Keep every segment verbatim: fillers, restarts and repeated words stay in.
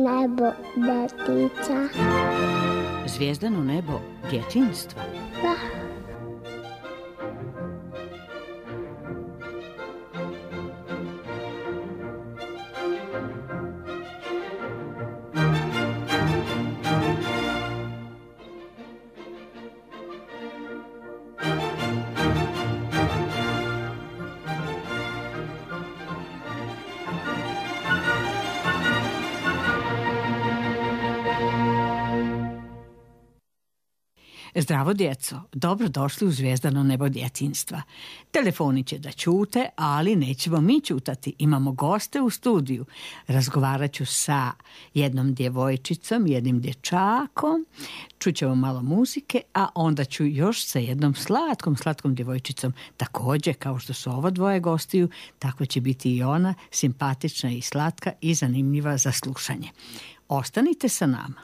nebo detica. Zvijezdano nebo djetinjstva? Da. Zdravo djeco, dobro došli u Zvijezdano nebo djetinjstva. Telefoni će da ćute, ali nećemo mi ćutati. Imamo goste u studiju. Razgovarat ću sa jednom djevojčicom, jednim dječakom, čućemo malo muzike, a onda ću još sa jednom slatkom, slatkom djevojčicom. Također, kao što su ovo dvoje gostiju, tako će biti i ona, simpatična i slatka i zanimljiva za slušanje. Ostanite sa nama.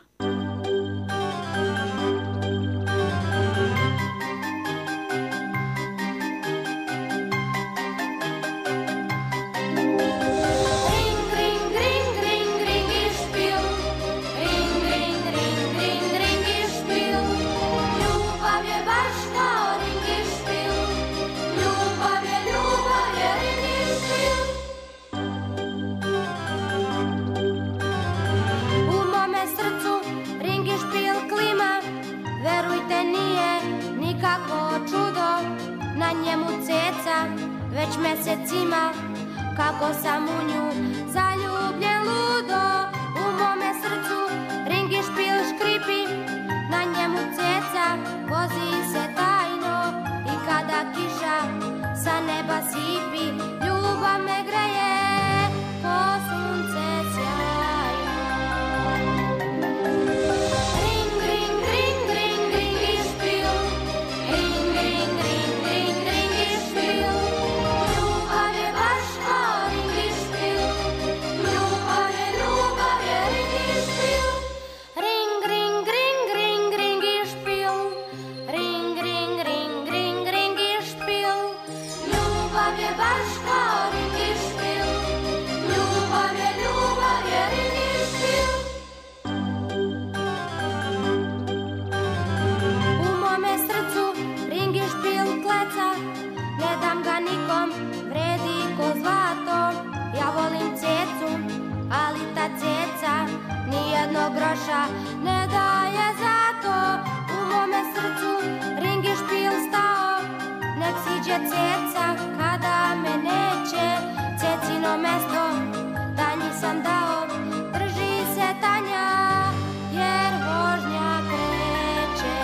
Već mjesecima, kako sam u nju zaljubljen ludo. U mome srcu ringi špil škripi, na njemu ceca vozi se tajno. I kada kiša sa neba sipi, ljubav me greje ko sunce sjajno. Ring, ring, ring, ring, ringi špil, ring, ring, ring, ring, ringi špil. Groša ne daje za to. U mome srcu ringi špil stao. Nek siđe ceca kada me neće. Cecino mesto Tanji sam dao. Drži se Tanja jer vožnja kreće.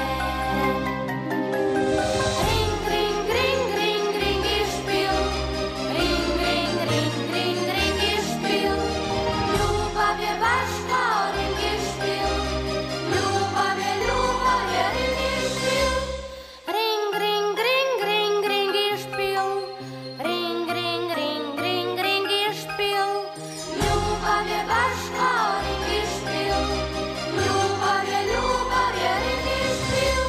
Ring, ring, ring, ring, ringi špil. Ring, ring, ring, ring, ringi špil. Ljubav je baš kao ringi špil. Ljubav je, ljubav je ringi špil. Ring, ring, ring, ring, ringi špil. Ring, ring, ring, ring, ringi špil. Ljubav je baš kao ringi špil. Ljubav je, ljubav je ringi špil.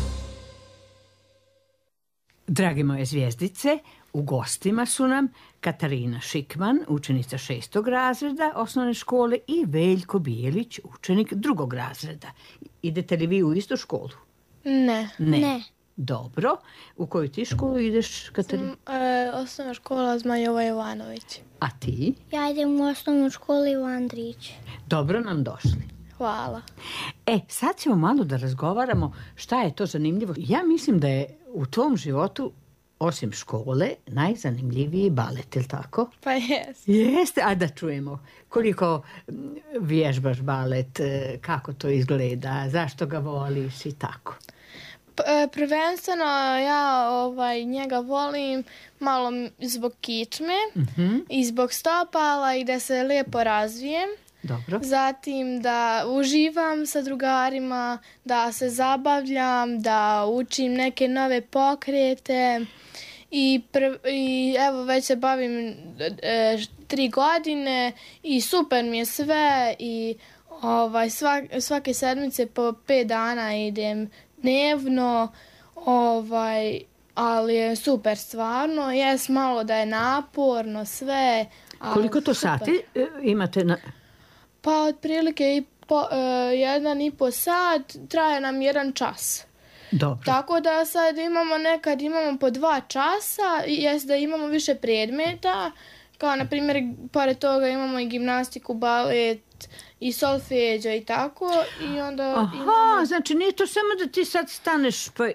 Dragi moje zvijezdice, u gostima su nam Katarina Šikman, učenica šestog razreda osnovne škole, i Veljko Bijelić, učenik drugog razreda. Idete li vi u istu školu? Ne. Ne. Ne. Dobro. U koju ti školu ideš, Katarina? E, osnovna škola Zmajova Jovanović. A ti? Ja idem u osnovnu školu Ivo Andrić. Dobro nam došli. Hvala. E, sad ćemo malo da razgovaramo šta je to zanimljivo. Ja mislim da je u tvom životu, osim škole, najzanimljiviji balet, je li tako? Pa jes. Jeste, a da čujemo koliko vježbaš balet, kako to izgleda, zašto ga voliš i tako. P- prvenstveno ja ovaj, njega volim malo zbog kičme Uh-huh. i zbog stopala i da se lijepo razvijem. Dobro. Zatim da uživam sa drugarima, da se zabavljam, da učim neke nove pokrete i, prv, i evo već se bavim e, tri godine i super mi je sve i ovaj, svak, svake sedmice po pet dana idem dnevno, ovaj, ali je super stvarno, jes malo da je naporno sve. Ali Koliko to super. sati e, imate na... Pa otprilike i po, e, jedan i po sat, traje nam jedan čas. Dobro. Tako da sad imamo, nekad imamo po dva časa, jest da imamo više predmeta, kao na primjer, pored toga imamo i gimnastiku, balet i solfeđa i tako. I onda Aha, imamo... znači nije to samo da ti sad staneš pa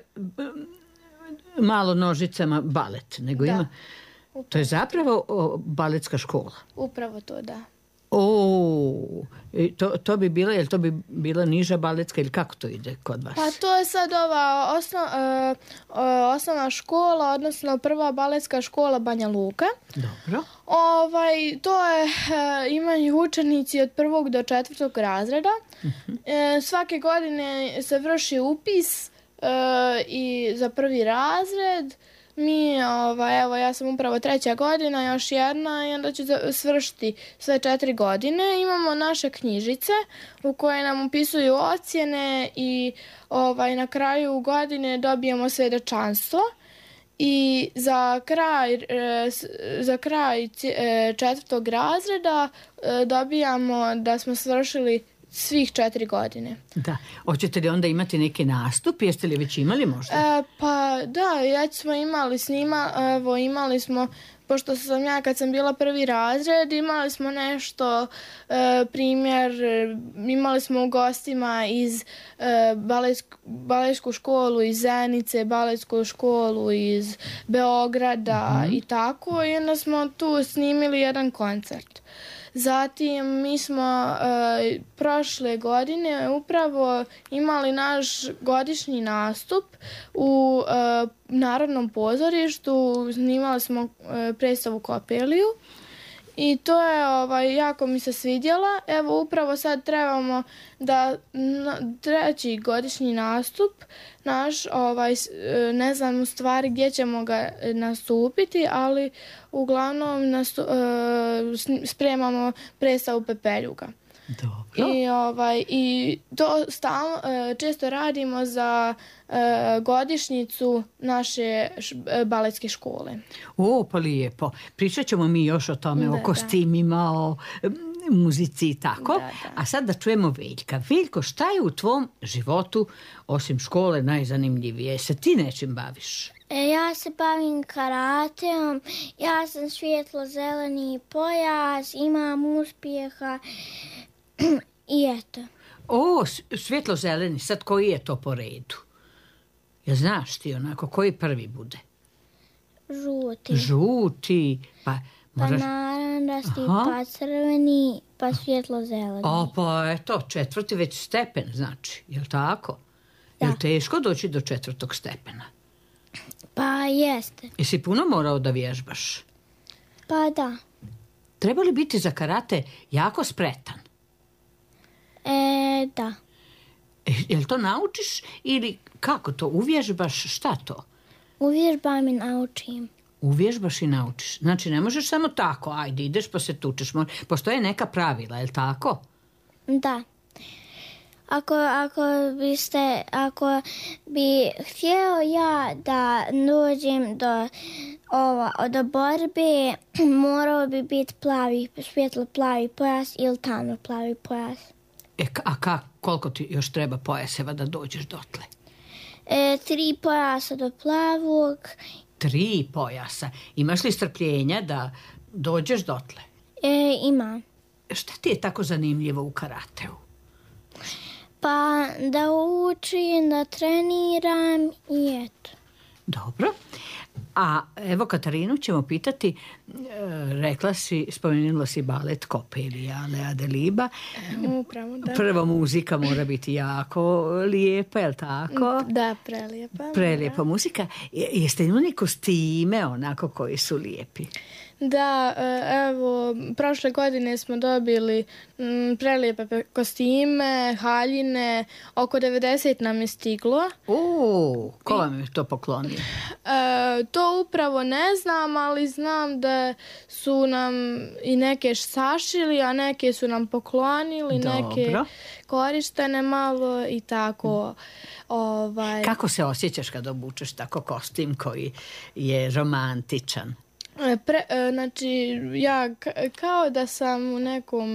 malo nožicama balet, nego Da. ima... To je zapravo o, baletska škola. Upravo to, da. O, i to, to bi bila, jel to bi bila niža baletska ili kako to ide kod vas? Pa to je sad ova osnov, e, osnovna škola, odnosno prva baletska škola Banja Luka. Dobro. Ovaj, to je, e, imaju učenici od prvog do četvrtog razreda. Uh-huh. E, svake godine se vrši upis e, i za prvi razred. Mi, ovaj, evo, ja sam upravo treća godina, još jedna i onda ću svršiti sve četiri godine. Imamo naše knjižice u koje nam upisuju ocjene i ovaj, na kraju godine dobijemo svjedočanstvo. I za kraj, za kraj četvrtog razreda dobijamo da smo svršili svih četiri godine. Da. Hoćete li onda imati neki nastup? Jeste li već imali možda? E, pa da, već smo imali snima, evo imali smo, pošto sam ja kad sam bila prvi razred, imali smo nešto, e, primjer, imali smo u gostima iz e, baletsk, baletsku školu iz Zenice, baletsku školu iz Beograda mm-hmm. i tako, i onda smo tu snimili jedan koncert. Zatim mi smo e, prošle godine upravo imali naš godišnji nastup u e, Narodnom pozorištu, snimali smo e, predstavu Kopeliju i to je ovaj, jako mi se svidjela. Evo upravo sad trebamo da na, treći godišnji nastup naš, ovaj, ne znam u stvari gdje ćemo ga nastupiti, ali uglavnom nastu, spremamo predstavu Pepeljuga. Dobro. I, ovaj, i to stalno, često radimo za godišnjicu naše baletske škole. O, pa lijepo. Pričat ćemo mi još o tome, Da, o kostimima, o muzici i tako. Da, da. A sad da čujemo Veljka. Veljko, šta je u tvom životu, osim škole, najzanimljivije? Se ti nečim baviš? E, ja se bavim karateom, ja sam svjetlo-zeleni pojas, imam uspjeha i eto. O, svjetlo-zeleni, sad koji je to po redu? Ja znaš ti onako, koji prvi bude? Žuti. Žuti, pa Pa moraš... narandasti, Aha. pa crveni, pa svjetlo-zeleni. O, pa eto, četvrti već stepen, znači, jel tako? Da. Jel teško doći do četvrtog stepena? Pa jeste. Jesi puno morao da vježbaš? Pa da. Treba li biti za karate jako spretan? E, da. E, jel to naučiš ili kako to? Uvježbaš, šta to? Uvježbam i naučim. Uvježbaš i naučiš. Znači, ne možeš samo tako, ajde, ideš pa se tučeš. Postoje neka pravila, jel tako? Da. Ako, ako biste, ako bi htio ja da dođem do, ovo, do borbe, morao bi biti plavi, svjetlo plavi pojas ili tamno plavi pojas. E, a ka, koliko ti još treba pojaseva da dođeš dotle? E, tri pojasa do plavog. Tri pojasa. Imaš li strpljenja da dođeš dotle? E, imam. Šta ti je tako zanimljivo u karateu? Pa da učim, da treniram i eto. Dobro. A evo Katarinu ćemo pitati, e, rekla si, spomenula si balet Kopelija, Lea Deliba. Upravo, da. Prvo muzika mora biti jako lijepa, je li tako? Da, prelijepa. Prelijepa muzika. Je- Jeste imali kostime onako koji su lijepi? Da, evo, prošle godine smo dobili m, prelijepe pe- kostime, haljine, oko devedeset nam je stiglo. O, ko vam je to poklonio? E, to upravo ne znam, ali znam da su nam i neke sašili, a neke su nam poklonili, neke Dobro. korištene malo i tako. Ovaj. Kako se osjećaš kad obučeš tako kostim koji je romantičan? E, Pre, e, znači, ja k- kao da sam u nekom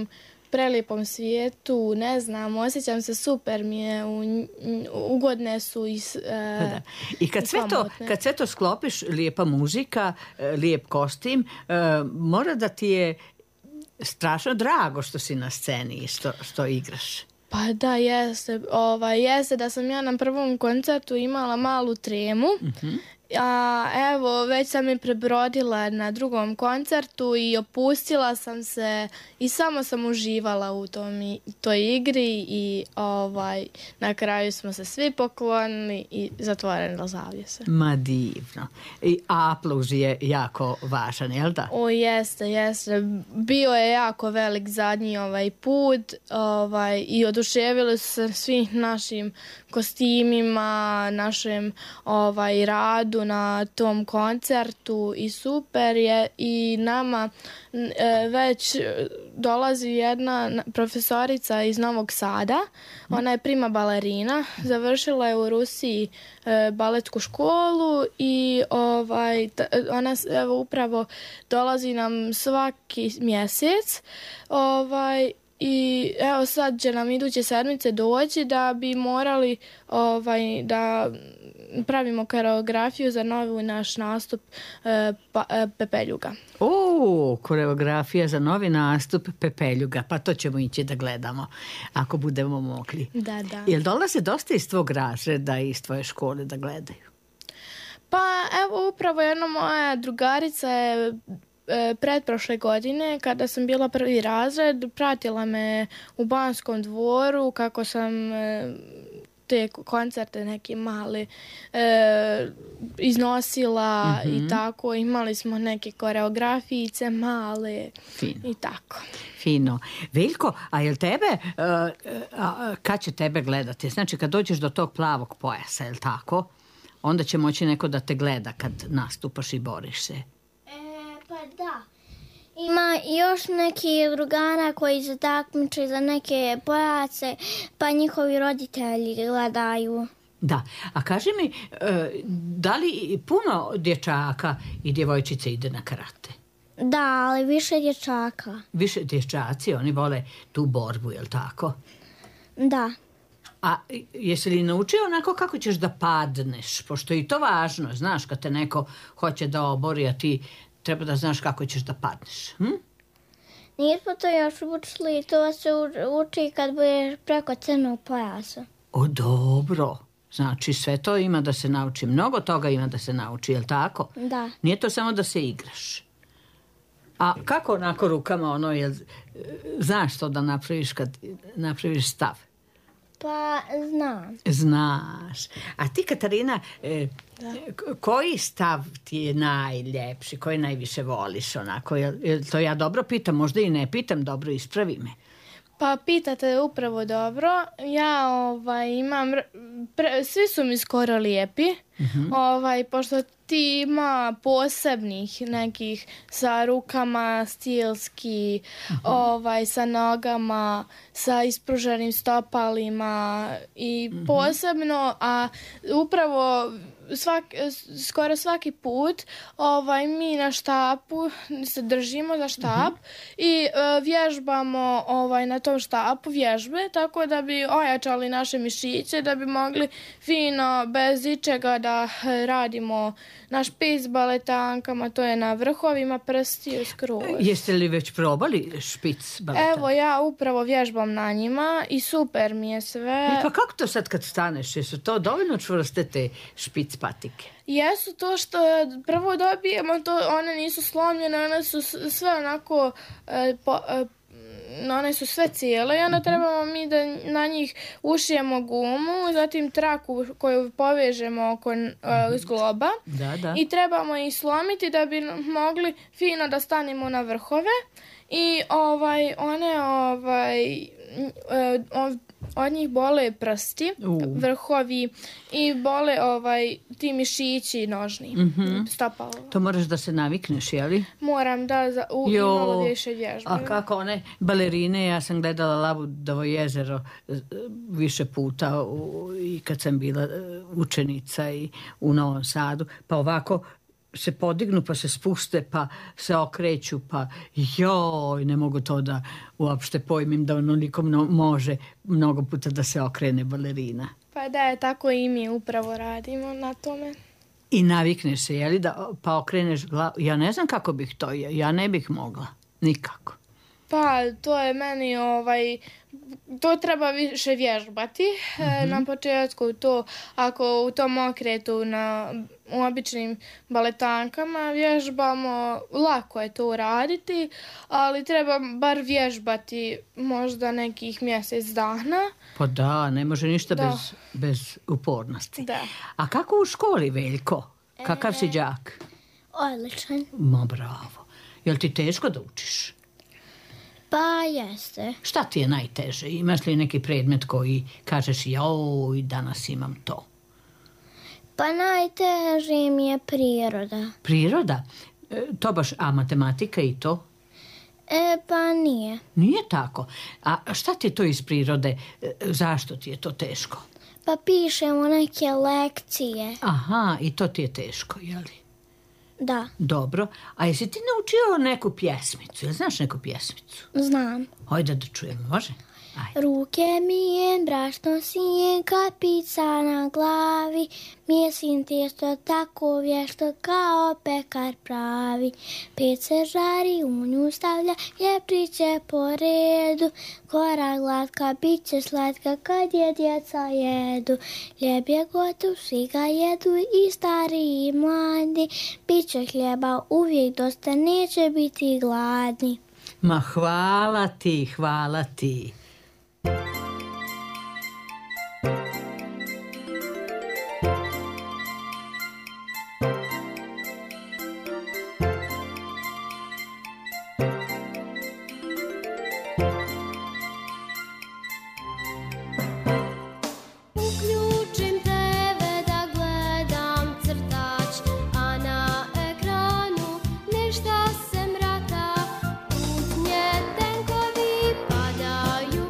prelijepom svijetu, ne znam, osjećam se super mi je, u, ugodne su i, e, da. I kad i sve to, komotne. kad sve to sklopiš, lijepa muzika, e, lijep kostim, e, mora da ti je strašno drago što si na sceni i što, što igraš. Pa da, jeste. Ovaj, jeste da sam ja na prvom koncertu imala malu tremu. Mm-hmm. A evo, već sam je prebrodila na drugom koncertu i opustila sam se i samo sam uživala u tom, i, toj igri i ovaj, na kraju smo se svi poklonili i zatvoreno zavjese. Ma divno. I aplauz je jako važan, jel da? O, jeste, jeste. Bio je jako velik zadnji ovaj put ovaj, i oduševili su se svi našim kostimima, našem ovaj, radu na tom koncertu i super je i nama e, već dolazi jedna profesorica iz Novog Sada, ona je prima balerina, završila je u Rusiji e, baletsku školu i ovaj, ta, ona evo, upravo dolazi nam svaki mjesec ovaj, i evo sad će nam iduće sedmice doći da bi morali ovaj, da pravimo koreografiju za novi naš nastup e, pa, e, Pepeljuga. O, koreografija za novi nastup Pepeljuga, pa to ćemo ići da gledamo ako budemo mogli. Da, da. Jel dolaze dosta iz tvog razreda i iz tvoje škole da gledaju? Pa evo upravo jedna moja drugarica je e, pretprošle godine kada sam bila prvi razred, pratila me u Banskom dvoru kako sam e, te koncerte neke male e, iznosila mm-hmm. i tako. Imali smo neke koreografijice male. Fino. I tako. Fino. Veljko, a jel tebe, uh, uh, kad će tebe gledati? Znači kad dođeš do tog plavog pojasa, jel tako? Onda će moći neko da te gleda kad nastupaš i boriš se. E, pa da. Ima još neki drugara koji se takmiče za neke pojace, pa njihovi roditelji gledaju. Da, a kaži mi, da li puno dječaka i djevojčice ide na karate? Da, ali više dječaka. Više dječaci, oni vole tu borbu, jel tako? Da. A jesi li naučio onako kako ćeš da padneš? Pošto je i to važno, znaš, kad te neko hoće da obori, a ti treba da znaš kako ćeš da padneš. Hm? Nismo to još učili, to se uči kad budeš preko crnog pojasa. O, dobro. Znači, sve to ima da se nauči. Mnogo toga ima da se nauči, jel tako? Da. Nije to samo da se igraš. A kako onako rukama, ono, jel, znaš to da napraviš kad napraviš stav? Pa, znam. Znaš. A ti, Katarina, e, koji stav ti je najljepši, koji najviše voliš onako? Jel, jel to ja dobro pitam, možda i ne pitam, dobro, ispravi me. Pa pitate upravo dobro. Ja ovaj, imam, pre, svi su mi skoro lijepi, mm-hmm. ovaj, pošto ti ima posebnih nekih sa rukama stilski, mm-hmm. ovaj, sa nogama, sa ispruženim stopalima i mm-hmm. posebno, a upravo svak, skoro svaki put ovaj, mi na štapu se držimo za štap mm-hmm. i uh, vježbamo ovaj, na tom štapu vježbe, tako da bi ojačali naše mišiće, da bi mogli fino, bez ičega da radimo na špic baletankama, to je na vrhovima prstiju skroz. Jeste li već probali špic baletanke? Evo, ja upravo vježbam na njima i super mi je sve. E pa kako to sad kad staneš? Jesu to dovoljno čvrste te špic patike? Jesu to što prvo dobijemo, to one nisu slomljene, one su sve onako, e, po, e, one su sve cijele i onda trebamo mi da na njih ušijemo gumu, zatim traku koju povežemo oko e, zgloba da, da. I trebamo ih slomiti da bi mogli fino da stanemo na vrhove i ovaj, one ovaj, e, od njih bole prsti, uh. vrhovi i bole ovaj, ti mišići nožni, mm-hmm. stopalo. To moraš da se navikneš, jeli? Moram da za, u, jo, malo više vježbe. A kako one balerine, ja sam gledala Labudovo jezero više puta u, i kad sam bila učenica i u Novom Sadu, pa ovako se podignu pa se spuste pa se okreću pa joj, ne mogu to da uopšte pojmim da onoliko mno- može mnogo puta da se okrene balerina. Pa da je, tako i mi upravo radimo na tome. I navikneš se, jeli, da pa okreneš glavu. Ja ne znam kako bih to, ja, ja ne bih mogla. Nikako. Pa to je meni ovaj, to treba više vježbati. E, na početku to, ako u tom okretu na u običnim baletankama vježbamo, lako je to uraditi, ali treba bar vježbati možda nekih mjesec dana. Pa da, ne može ništa Da. bez, bez upornosti. Da. A kako u školi, Veljko? Kakav si đak? Odličan. Ma bravo. Jel ti teško da učiš? Pa jeste. Šta ti je najteže? Imaš li neki predmet koji kažeš joj, danas imam to? Pa najteže mi je priroda. Priroda? E, to baš, a matematika i to? E, pa nije. Nije tako. A šta ti je to iz prirode? E, zašto ti je to teško? Pa pišemo neke lekcije. Aha, i to ti je teško, jeli? Da, Dobro. A jesi ti naučio neku pjesmicu? Jel znaš neku pjesmicu? znam. Hajde da čujemo, može? Ajde. Ruke mijem, brašno sijem, kapica na glavi, mjesim tijesto tako vješto kao pekar pravi. Peć se žari, u nju stavlja ljepčiće po redu, kora glatka, bit će slatka kad je djeca jedu. Hljeb je gotov, svi ga jedu i stari i mladi, bit će hljeba uvijek dosta, neće biti gladni. Ma hvala ti, hvala ti. Uključim te ve da gledam crtač, a na ekranu ništa se mrata. Putnje tenkovi padaju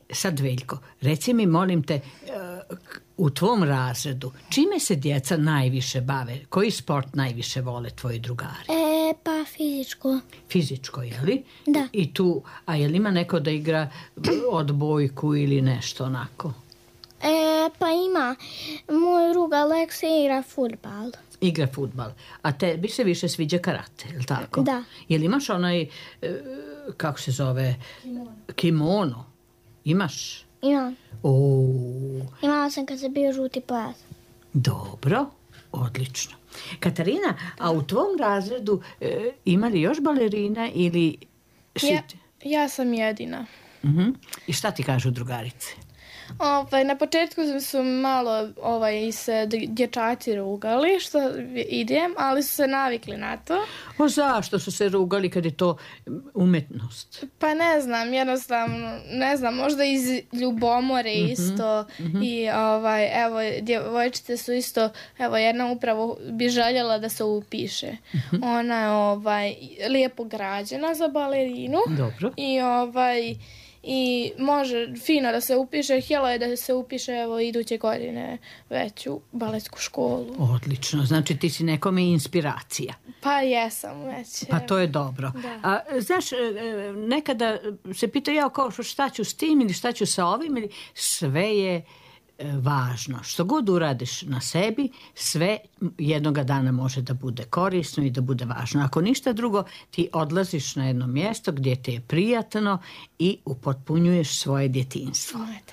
sad Veljko, reci mi, molim te, u tvom razredu, čime se djeca najviše bave? Koji sport najviše vole tvoji drugari? E, pa fizičko. Fizičko, je li? Da. I tu, a je li ima neko da igra odbojku ili nešto onako? E, pa ima. Moj drug Aleksa igra fudbal. Igra fudbal. A tebi se više sviđa karate, je li tako? Da. Je li imaš onaj, e, kako se zove? Kimono. Kimono? Imaš? Imam. O, Imala sam kad se bio žuti pojas. dobro, odlično. Katarina, a u tvom razredu e, ima li još balerina ili... si- Ja, ja sam jedina. Mhm. I šta ti kažu drugarice? Ovaj, na početku su malo ovaj, se d- dječaci rugali što idem, ali su se navikli na to. O, zašto su se rugali kad je to umetnost? Pa ne znam, jednostavno, ne znam, možda iz ljubomore isto i ovaj, evo, djevojčice su isto, evo, jedna upravo bi željela da se upiše. Ona je ovaj, lijepo građena za balerinu Dobro. i ovaj, i može fino da se upiše, htjela je da se upiše evo iduće godine već u baletsku školu. Odlično, znači ti si nekome inspiracija. Pa jesam već. Pa evo. to je dobro. Da. A, znaš, e, e, nekada se pita ja kao što šta ću s tim ili šta ću sa ovim, ili sve je e, važno. Što god uradiš na sebi, sve jednoga dana može da bude korisno i da bude važno. Ako ništa drugo, ti odlaziš na jedno mjesto gdje ti je prijatno i upotpunjuješ svoje djetinjstvo. Eto.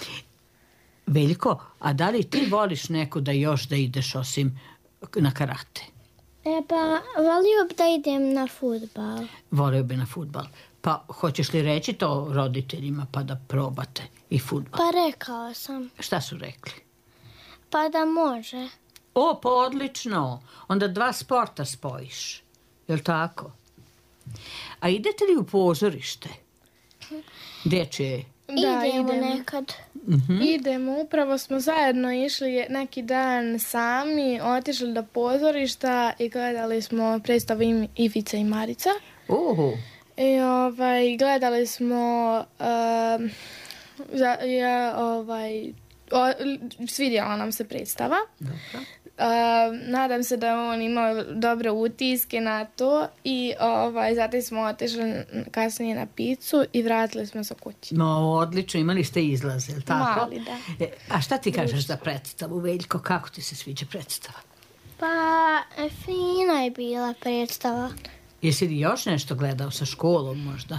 Veljko, a da li ti voliš neku da još da ideš osim na karate? E, pa volio bi da idem na fudbal. Volio bi na fudbal. Pa hoćeš li reći to roditeljima pa da probate i fudbal? Pa rekao sam. Šta su rekli? Pa da može. O, pa odlično. Onda dva sporta spojiš. Jel' tako? A idete li u pozorište? Dječje? Da, idemo idemo. nekad. Idemo, upravo smo zajedno išli neki dan sami, otišli do pozorišta i gledali smo predstavu Im- Ivica i Marica. Uhu. I ovaj, gledali smo, um, za, ja, ovaj, o, svidjela nam se predstava. Dobro. Um, nadam se da je on imao dobre utiske na to i ovaj, zatim smo otišli kasnije na picu i vratili smo se kući. No, odlično, imali ste izlaz, jel' tako? Mali, da. E, a šta ti kažeš za predstavu, Veljko? Kako ti se sviđa predstava? Pa e, fina je bila predstava. Jesi li još nešto gledao sa školom možda?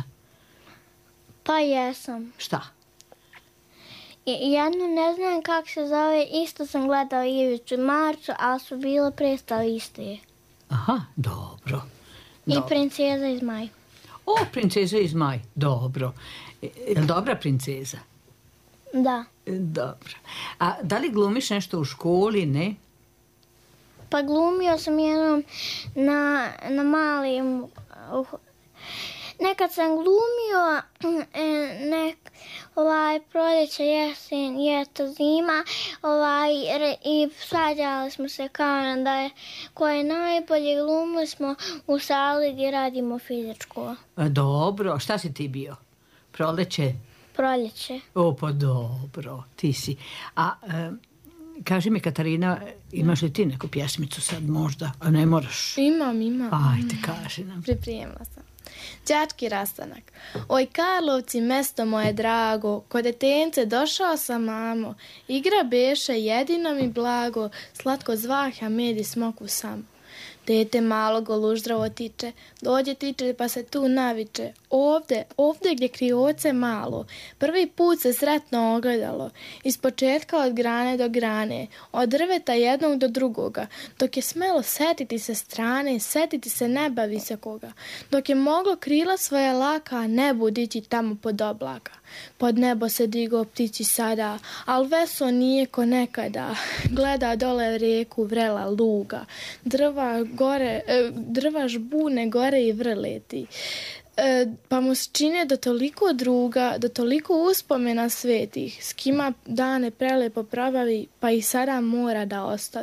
Pa jesam. Šta? I jednu ne znam kako se zove, isto sam gledao Ivicu i Marcu, ali su bile predstave iste. Aha, dobro. I Dobro. Princeza iz Maj. O, princeza iz Maj, dobro. E, je li dobra princeza? Da. E, Dobro. A da li glumiš nešto u školi, ne? Pa glumio sam jednom na, na malim... Uh, nekad sam glumio e, nek, ovaj, proljeće, jesen, ljeto, zima ovaj, re, i svađali smo se kao da je ko je najbolje, glumili smo u sali gdje radimo fizičko. A, dobro, šta si ti bio? Proleće? Proljeće. O, pa dobro, ti si. A e, kaži mi, Katarina, imaš li ti neku pjesmicu sad možda? A ne moraš. Imam, imam. Ajde, kaži nam. Pripremila sam. Đački rastanak. Oj Karlovci, mesto moje drago, ko detence došao sam mamo, igra beše jedino mi blago, slatko zvaha med i smoku sam. Dete malo goluždravo tiče, dođe tiče pa se tu naviče, ovde, ovde gdje krioce malo, prvi put se sretno ogledalo, iz početka od grane do grane, od drveta jednog do drugoga, dok je smelo setiti se strane, setiti se neba visokoga, dok je moglo krila svoja laka nebu dići tamo pod oblaka. Pod nebo se digo ptići sada, al veso nije ko nekada, gleda dole rijeku vrela luga, drva gore, e, drva žbune gore i vrleti. E, pa mu se čine da toliko druga, da toliko uspomena svetih, s kima dane prelepo probavi, pa i sada mora da ostavi.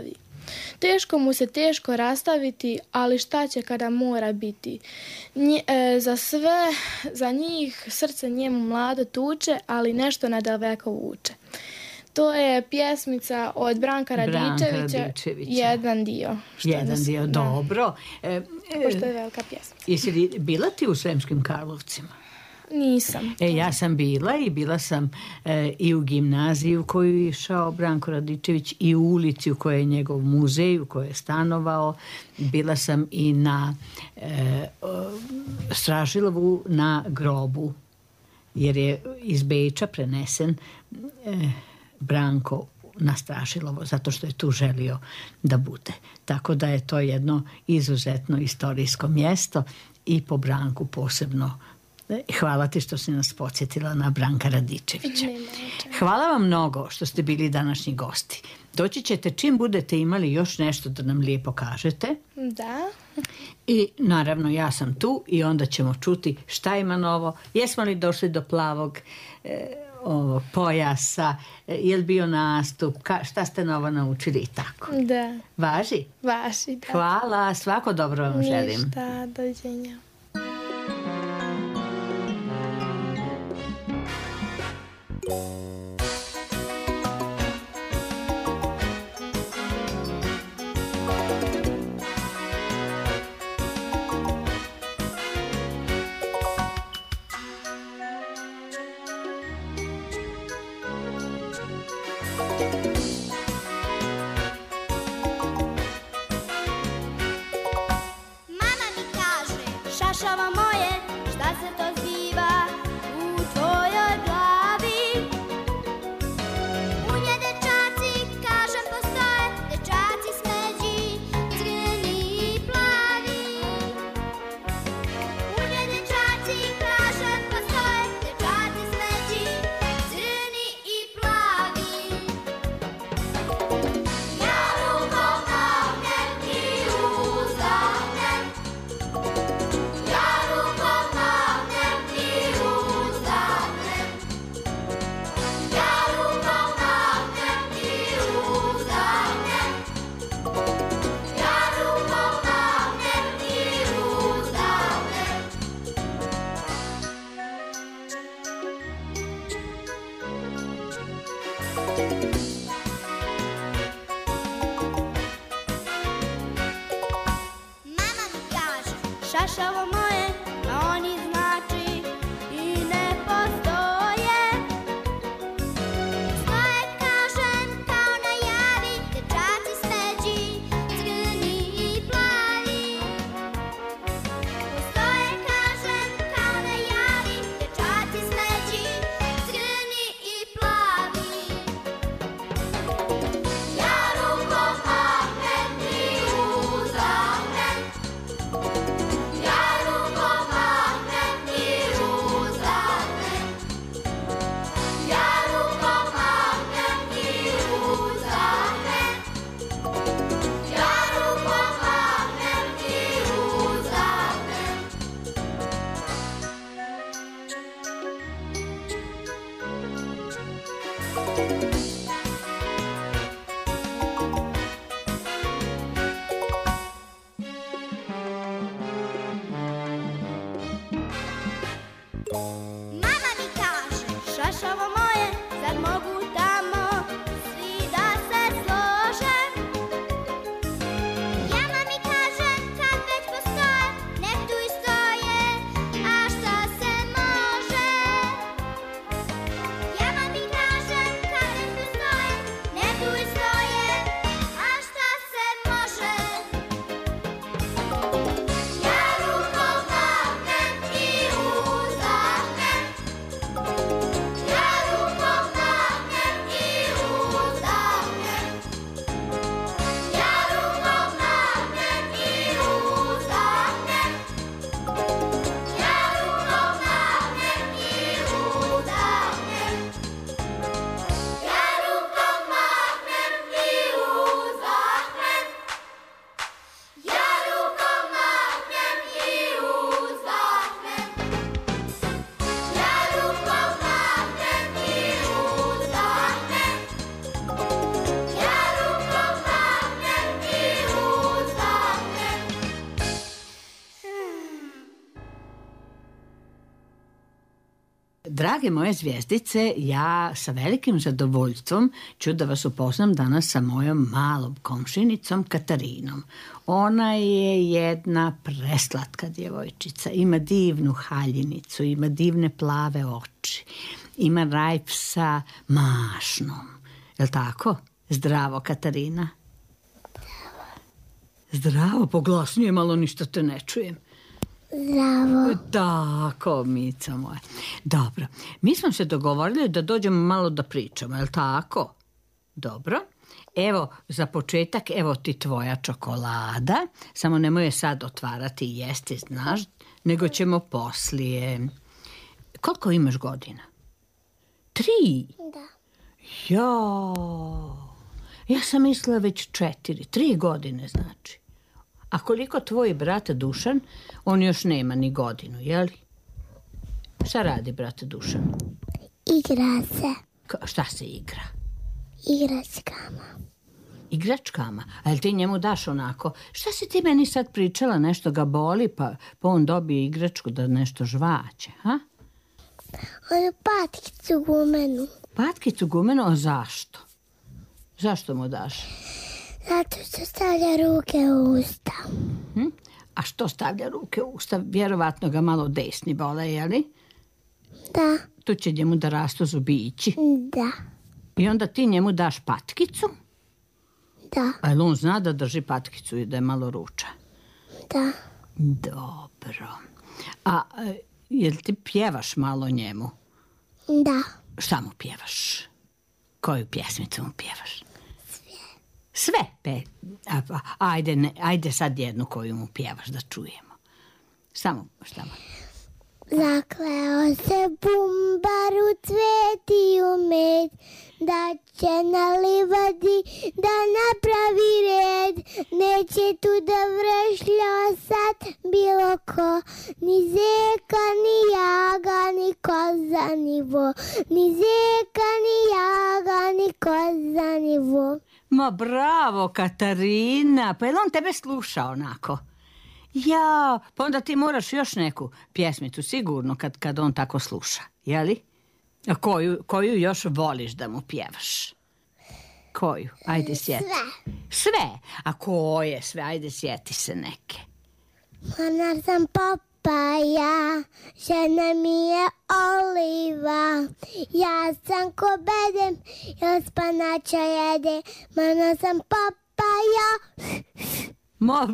Teško mu se teško rastaviti, ali šta će kada mora biti? Nje, e, za sve, za njih srce njemu mlado tuče, ali nešto nadaleko vuče. To je pjesmica od Branka Radičevića, Branka Radičevića. jedan dio. Što Jedan nas- dio, da, dobro. E, Pošto e, je velika pjesma. jesi li bila ti u Sremskim Karlovcima? Nisam. E, ja sam bila i bila sam e, i u gimnaziji u koju je išao Branko Radičević i u ulici u kojoj je njegov muzej, u kojoj je stanovao. Bila sam i na e, o, Stražilovu na grobu, jer je iz Beča prenesen e, Branko na Stražilovo, zato što je tu želio da bude. Tako da je to jedno izuzetno istorijsko mjesto i po Branku posebno. Hvala ti što si nas podsjetila na Branka Radičevića. Nema na čemu. Hvala vam mnogo što ste bili današnji gosti. Doći ćete čim budete imali još nešto da nam lijepo kažete. Da. I naravno ja sam tu i onda ćemo čuti šta ima novo. Jesmo li došli do plavog e, ovog pojasa, e, je li bio nastup, ka, šta ste novo naučili i tako. Da. Važi? Vaši, da. Hvala, svako dobro vam želim. Ništa, doviđenja. Mama mi kaže, šašava moje, šta se to zbiva u tvojoj glavi? U nje dečaci, kažem, postoje, dečaci smeđi, crni i plavi. U nje dečaci, kažem, postoje, dečaci smeđi, crni i plavi. Drage moje zvijezdice, ja sa velikim zadovoljstvom ću da vas upoznam danas sa mojom malom komšinicom Katarinom. Ona je jedna preslatka djevojčica, ima divnu haljinicu, ima divne plave oči, ima rajp sa mašnom. Jel' tako? Zdravo, Katarina? Zdravo, poglasnije malo, ništa te ne čujem. Zdravo. Tako, Mica moja. Dobro, mi smo se dogovorili da dođemo malo da pričamo, je li tako? Dobro. Evo, za početak, evo ti tvoja čokolada, samo nemoj je sad otvarati i jesti, znaš, nego ćemo poslije. Koliko imaš godina? Tri? Da. Jo, ja sam mislila već četiri, tri godine znači. A koliko tvoj brat Dušan, on još nema ni godinu, jeli? Šta radi brat Dušan? Igra se. Ka- šta se igra? Igračkama. Igračkama? A jel ti njemu daš onako? Šta si ti meni sad pričala? Nešto ga boli, pa, pa on dobije igračku da nešto žvaće, ha? Onu patkicu gumenu. Patkicu gumenu, a zašto? Zašto mu daš? Zato što stavlja ruke u usta. Hm? A što stavlja ruke u usta? Vjerovatno ga malo desni bole, jeli? Da. Tu će njemu da rastu zubići. Da. I onda ti njemu daš patkicu? Da. A jel on zna da drži patkicu i da je malo ruča? Da. Dobro. A e, jel ti pjevaš malo njemu? Da. Šta mu pjevaš? Koju pjesmicu mu pjevaš? Sve. Sve? Pe, a, a, ajde, ne, ajde sad jednu koju mu pjevaš da čujemo. Samo šta mu? Zakleo se bumbar u cvet i u med, da će na livadi da napravi red. Neće tu da vršlja sad bilo ko, ni zeka, ni jaga, ni koza, ni vo. Ni zeka, ni jaga, ni koza, ni vo. Ma bravo, Katarina, pa je li on tebe sluša onako? Ja, pa onda ti moraš još neku pjesmicu, sigurno, kad, kad on tako sluša, jeli? A koju, koju još voliš da mu pjevaš? Koju? Ajde, sjeti. Sve. Sve? A koje sve? Ajde, sjeti se neke. Ona sam papaja, žena mi je oliva. Ja sam ko bedem, ja spanača jede. Mana sam papaja. Ma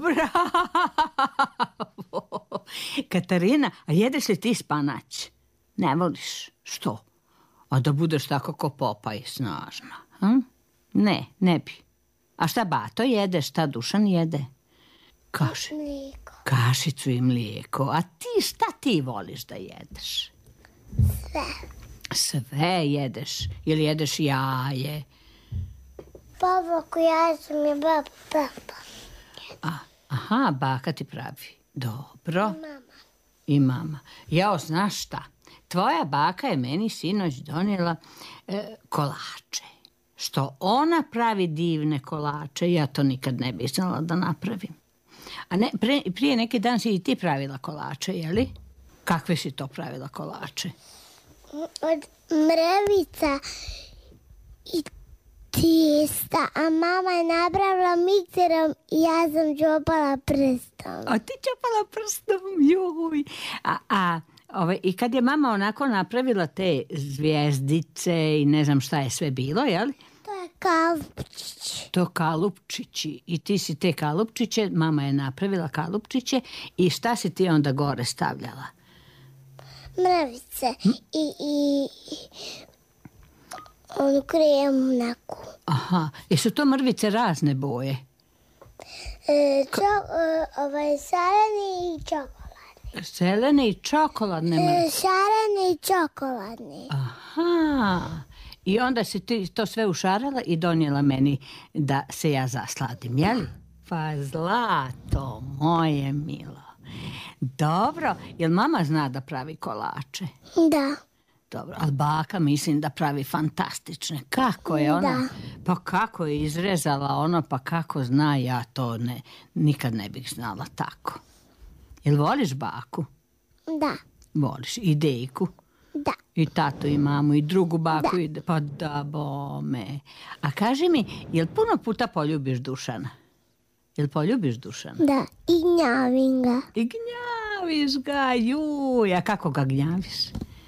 bravo! Katarina, a jedeš li ti spanać? Ne voliš? Što? A da budeš tako ko Popaj, snažna. Hm? Ne, ne bi. A šta Bato jede, šta Dušan jede? Kaši. Mlijeko. Kašicu i mlijeko. A ti šta ti voliš da jedeš? Sve. Sve jedeš. Ili jedeš jaje? Baba koja sam je baba, baba. A, aha, baka ti pravi. Dobro. Mama. I mama. Jao, znaš šta? Tvoja baka je meni sinoć donijela e, kolače. Što ona pravi divne kolače, ja to nikad ne bi znala da napravim. A ne, pre, prije neki dan si i ti pravila kolače, jeli? Kakve si to pravila kolače? Od mrevica i tijesta, a mama je napravila mikserom i ja sam čopala prstom. A ti čopala prstom, joj. A, a ove, i kad je mama onako napravila te zvijezdice i ne znam šta je sve bilo, jel? To je kalupčić. To kalupčići. I ti si te kalupčiće, mama je napravila kalupčiće i šta si ti onda gore stavljala? Mrevice i, i onu kremu neku. Aha, jesu to mrvice razne boje? E, čo, e, ovaj, šareni i čokoladni. Zelene i čokoladne mrvice. E, šareni i čokoladni. Aha, i onda si ti to sve ušarala i donijela meni da se ja zasladim, jeli? Pa zlato, moje milo. Dobro, jel mama zna da pravi kolače? Da. Dobro, ali baka mislim da pravi fantastične. Kako je ona? Da. Pa kako je izrezala ono, pa kako zna, ja to ne, nikad ne bih znala tako. Jel voliš baku? Da. Voliš i dejku? Da. I tatu i mamu i drugu baku. I, pa da bome. A kaži mi, jel puno puta poljubiš Dušana? Jel poljubiš Dušana? Da, i gnjavim ga. I gnjaviš ga, juj, a kako ga gnjaviš?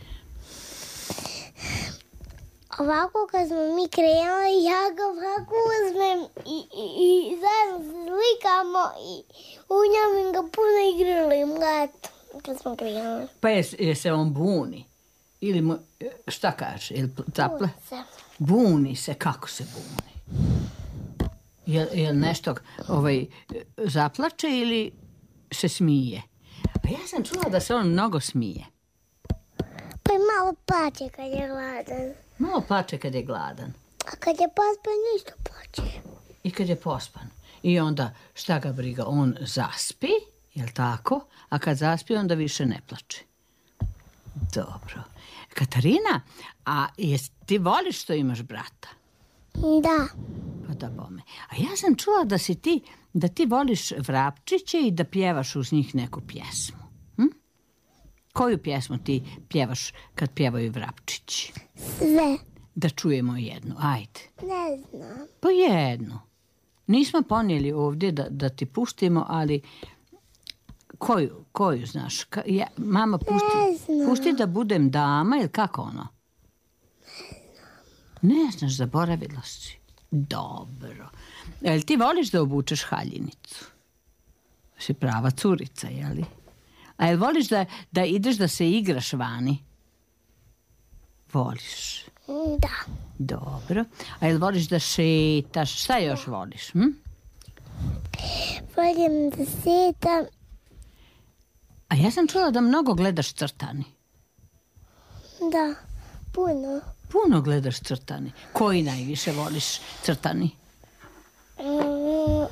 Ovako kad smo mi krenuli, ja ga ovako uzmem i, i, i zajedno se slikamo i ugnjavim ga puno i grlim ga, eto, kad smo krenuli. Pa je, je se on buni? Ili mu, šta kaže? Jel zapla? Se. Buni se, kako se buni? Jel, jel nešto ovaj, zaplače ili se smije? A ja sam čula da se on mnogo smije. Pa i malo plače kad je gladan. Malo plače kad je gladan. A kad je pospan, isto plače. I kad je pospan. I onda, šta ga briga, on zaspi, jel tako? A kad zaspi, onda više ne plače. Dobro. Katarina, a jes ti voliš što imaš brata? Da. Pa da bome. A ja sam čula da si ti, da ti voliš vrapčiće i da pjevaš uz njih neku pjesmu. Hm? Koju pjesmu ti pjevaš kad pjevaju vrapčići? Sve. Da čujemo jednu, ajde. Ne znam. Pa jednu. Nismo ponijeli ovdje da, da ti pustimo, ali koju, koju znaš? Ka, ja, mama, pusti, Ne znam. pusti da budem dama, ili kako ono? Ne znaš, zaboravila si. Dobro. Jel ti voliš da obučeš haljinicu? Si prava curica, jeli? A jel voliš da, da ideš da se igraš vani? Voliš. Da. Dobro. A jel voliš da šetaš? Šta još voliš? Hm? Volim da setam. A ja sam čula da mnogo gledaš crtani. Da, puno. Puno gledaš crtani. Koji najviše voliš crtani? Mm,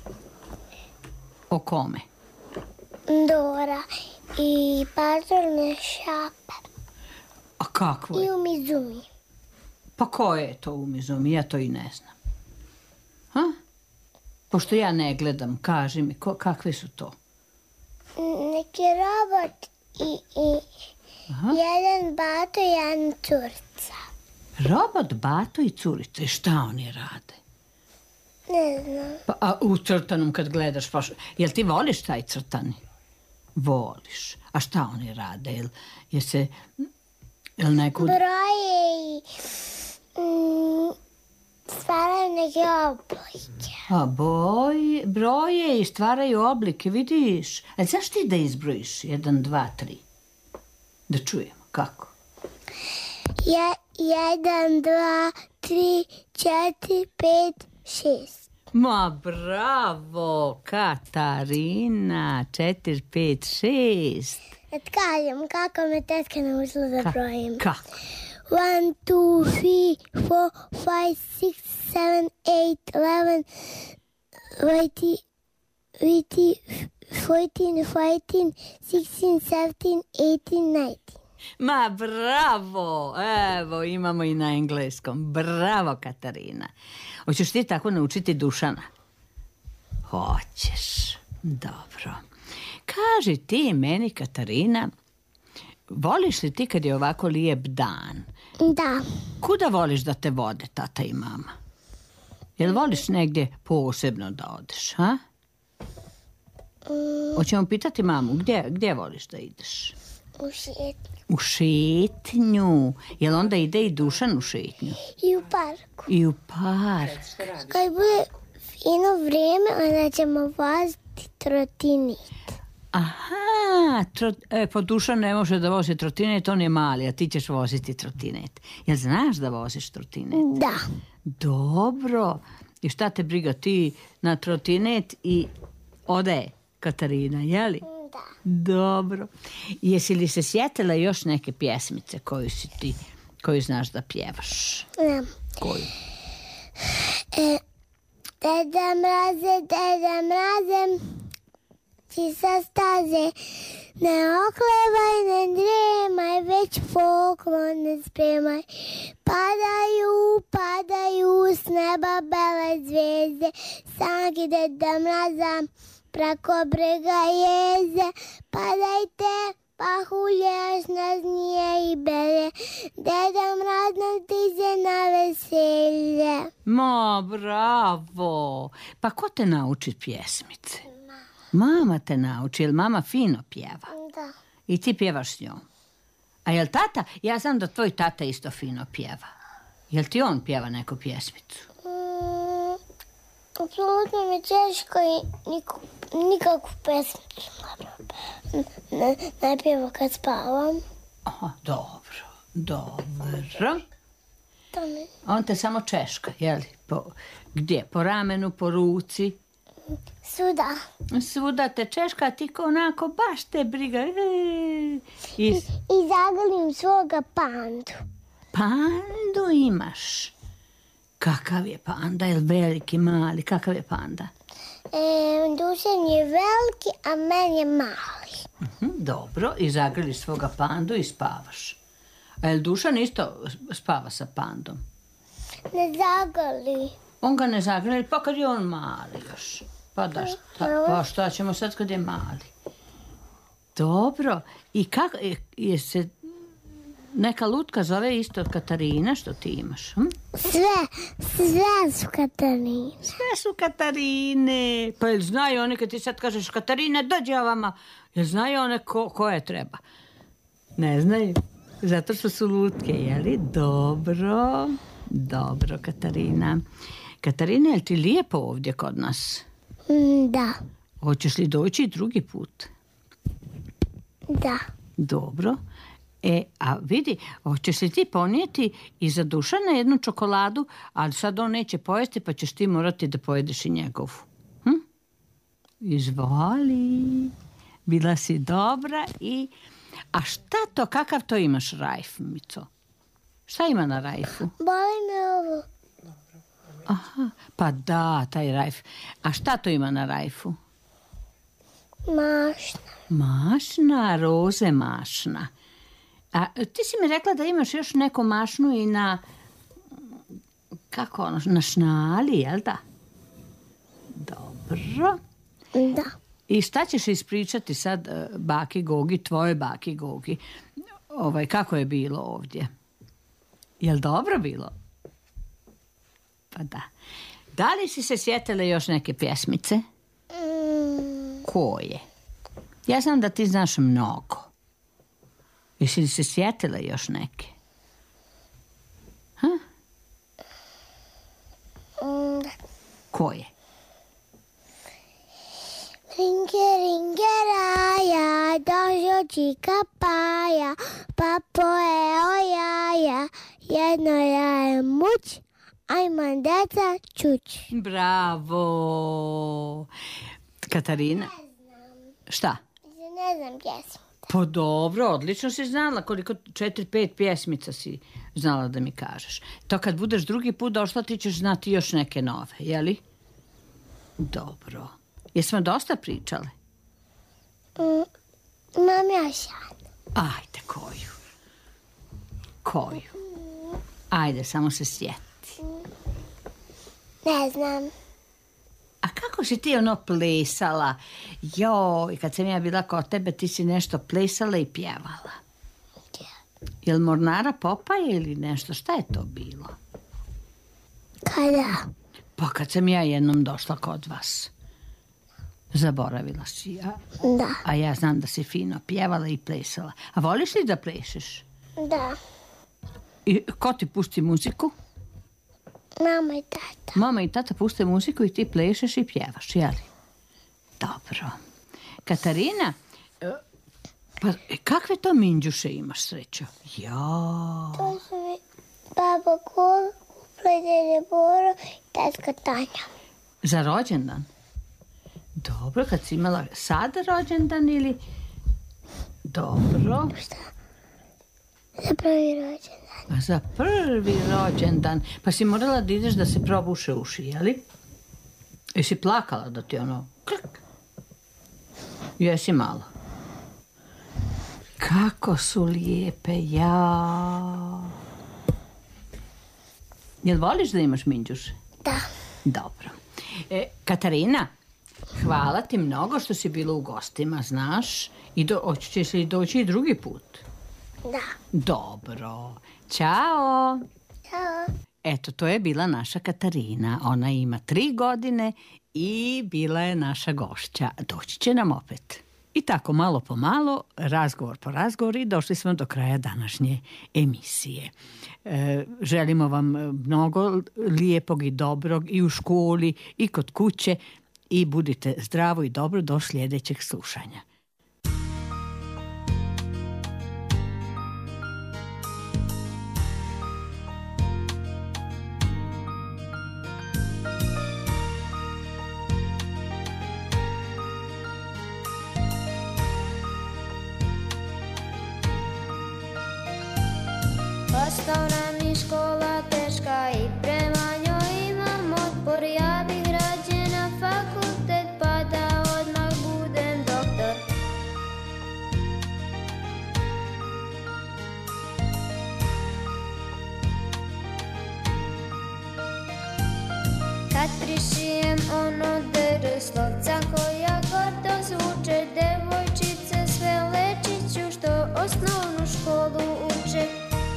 O kome? Dora i patrolne šape. A kakvo I je? Umizumi. Pa ko je to Umizumi? Ja to i ne znam. Ha? Pošto ja ne gledam, kaži mi, ko, kakve su to? Neki robot i, i Aha. jedan bato i jedna curica. Robot, bato i curica. I šta oni rade? Ne znam. Pa, a u crtanom kad gledaš, pa, š- jel ti voliš taj crtani? Voliš. A šta oni rade? Jel, je se, jel neku... Broje i mm, stvaraju neke oblike. A boj, broje i stvaraju oblike, vidiš? A znaš ti da izbrojiš? Jedan, dva, tri. Da čujemo, kako? Je, jedan, dva, tri, četiri, pet, šest. Ma bravo, Katarina, četiri, pet, šest. Da ti kažem kako me tetka naučila da Ka- brojim. Kako? One, two, three, four, five, six, seven, eight, eleven, twenty, twenty, fourteen, fifteen, sixteen, seventeen, eighteen, nineteen. Ma bravo, evo imamo i na engleskom. Bravo, Katarina. Hoćeš ti tako naučiti Dušana? Hoćeš. Dobro. Kaži ti meni, Katarina, voliš li ti kad je ovako lijep dan? Da, Kuda voliš da te vode tata i mama? Jel voliš negdje posebno da odeš, ha? Hoćemo pitati mamu, gdje, gdje voliš da ideš? u šetnju U šetnju. Jel onda ide i Dušan u šetnju? i u parku. I u park. Kad bude fino vrijeme, onda ćemo voziti trotinet. Aha, tro, e, pa Dušan ne može da vozi trotinet, on je mali, a ti ćeš voziti trotinet. Jel znaš da voziš trotinet? Da, Dobro. I šta te briga ti na trotinet i ode, Katarina, jeli? da. Dobro. Jesi li se sjetila još neke pjesmice koju si ti, koju znaš da pjevaš? Ne. Koju? E, Deda mraze, deda mraze, ti sa staze, ne oklevaj, ne dremaj, već poklone spremaj. Padaju, padaju s neba bele zvijezde, sanki deda mraza, preko brega jeze. Padajte, pahulje snaznije i bere, Deda Mraz nam stiže na veselje. Ma, bravo! Pa ko te nauči pjesmice? Mama te nauči, jel mama fino pjeva? Da. I ti pjevaš s njom? A jel tata? Ja znam da tvoj tata isto fino pjeva. Jel ti on pjeva neku pjesmicu? Mm, apsolutno mi je teško i niku, nikakvu pesmicu ne, ne pjevam kad spavam. Aha, dobro, dobro. To mi... On te samo češka, jeli? Po, gdje? Po ramenu, po ruci? Svuda. Svuda te češka, a ti ko onako baš te briga. E, I, I zagalim svoga pandu. pandu imaš. Kakav je panda? Je li veliki, mali? Kakav je panda? E, Dušan je veliki, a meni je mali. Mhm, dobro, i zagrliš svoga pandu i spavaš. A jel Dušan isto spava sa pandom? Ne zagali. On ga ne zagrli, pa kad je on mali još. Pa da šta, pa šta ćemo sad kad je mali? Dobro, i kako, je, je se neka lutka zove isto od Katarina što ti imaš? Hm? Sve, sve su Katarine. Sve su Katarine. Pa jel znaju one kad ti sad kažeš Katarina, dođi ovama. Jel znaju one ko, koje treba? Ne znaju. Zato što su lutke, jeli? Dobro, dobro, Katarina. Katarina, je li ti lijepo ovdje kod nas? Mm, da, Hoćeš li doći drugi put? da. Dobro. E, a vidi, hoćeš li ti ponijeti i za Dušana jednu čokoladu, ali sad on neće pojesti, pa ćeš ti morati da pojedeš i njegovu. Hm? Izvoli. Bila si dobra i... A šta to, kakav to imaš rajf, Mico? Šta ima na rajfu? Boli me ovo. Aha, pa da, taj rajf. A šta to ima na rajfu? Mašna. Mašna, roze mašna. A ti si mi rekla da imaš još neku mašnu i na... Kako ono? Na šnali, jel da? Dobro. Da. I šta ćeš ispričati sad e, baki Gogi, tvoje baki Gogi? Ovaj, kako je bilo ovdje? Jel dobro bilo? Pa da. Da li si se sjetila još neke pjesmice? Mm, Koje? Ja znam da ti znaš mnogo. Jesi li se sjetila još neke? Ha? mm, da. Koje? Ringe, ringe, raja, došao čika paja, pa pojeo jaja, jedno jaje muć, ajman deca čuć. Bravo! Katarina? Šta? Ne znam pjesmu. Pa dobro, odlično si znala. Koliko četiri, pet pjesmica si znala da mi kažeš. To kad budeš drugi put došla ti ćeš znati još neke nove, jeli? Dobro. Jesmo dosta pričale? Mm, imam još jednu. Ajde, koju? Koju? Ajde, samo se sjeti. Ne znam. A kako si ti ono plesala? Joj, kad sam ja bila kod tebe, ti si nešto plesala i pjevala. Jel Mornara Popaje ili nešto? Šta je to bilo? Kada? Pa kad sam ja jednom došla kod vas. Zaboravila si, a? Da. A ja znam da si fino pjevala i plesala. A voliš li da plešeš? Da. I ko ti pusti muziku? Mama i tata. Mama i tata puste muziku i ti plešeš i pjevaš, jeli? Dobro. Katarina, e, pa e, kakve to minđuše imaš, srećo? Ja. To su mi baba Kol, dede Boro i tatka Tanja. Za rođendan? Dobro, kad si imala sada rođendan ili... Dobro. Šta? Za prvi rođendan. A za prvi rođendan. Pa si morala da ideš da se probuše uši, jeli? Jesi plakala da ti ono... Klik. Jesi malo. Kako su lijepe, ja. Jel voliš da imaš minđuše? Da. Dobro. E, Katarina, Hvala ti mnogo što si bila u gostima, znaš? I do, hoćeš li doći i drugi put? Da. Dobro. Ćao. Ćao. Eto, to je bila naša Katarina. Ona ima tri godine i bila je naša gošća. Doći će nam opet. I tako malo po malo, razgovor po razgovor i došli smo do kraja današnje emisije. E, želimo vam mnogo lijepog i dobrog i u školi i kod kuće i budite zdravo i dobro do sljedećeg slušanja. Osnovna mi škola teška i prema njoj imam otpor. Ja bih rađe na fakultet pa da odmah budem doktor. Kad prišijem ono dr slovca koja gordo zvuče, devojčice sve lečit ću što osnovnu školu uče.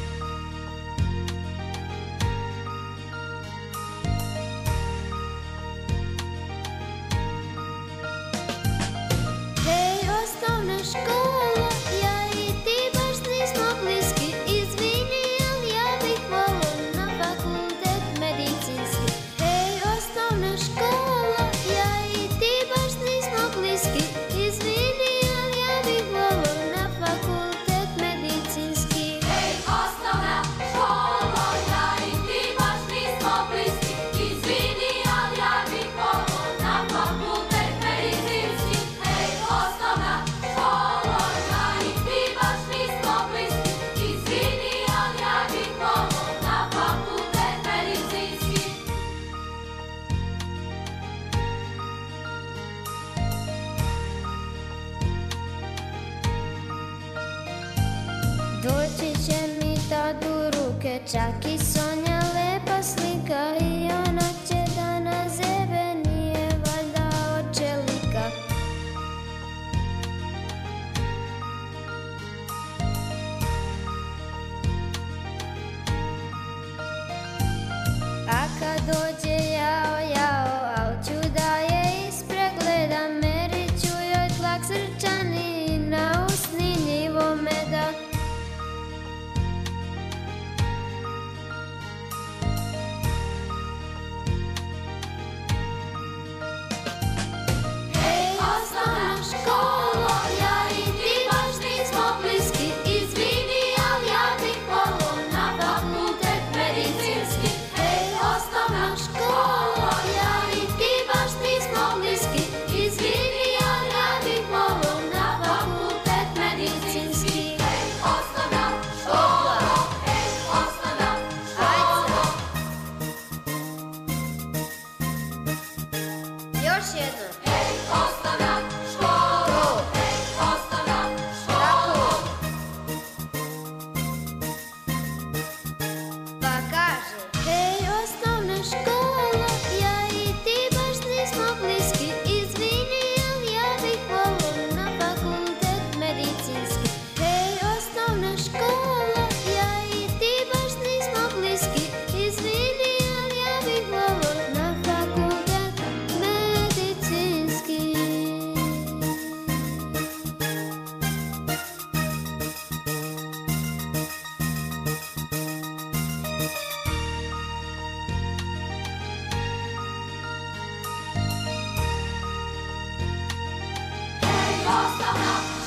Škola, ja i ti baš nismo bliski. Izvini, al ja bih volio na fakultet medicinski. Hej, osnovna škola, ja i ti baš nismo bliski. Izvini, al ja bih volio na fakultet medicinski. Hej, osnovna škola, ja i ti baš nismo bliski. Izvini, al ja bih volio na fakultet medicinski. Hej, osnovna doći će mi tad u ruke čak i Sonja, lepa slika, i ona će da nas zebe, nije valjda od čelika. A kad dođe jao, jao, al ću da je ispregledam, merit ću joj tlak srčani i na usni nivo meda. Osnovna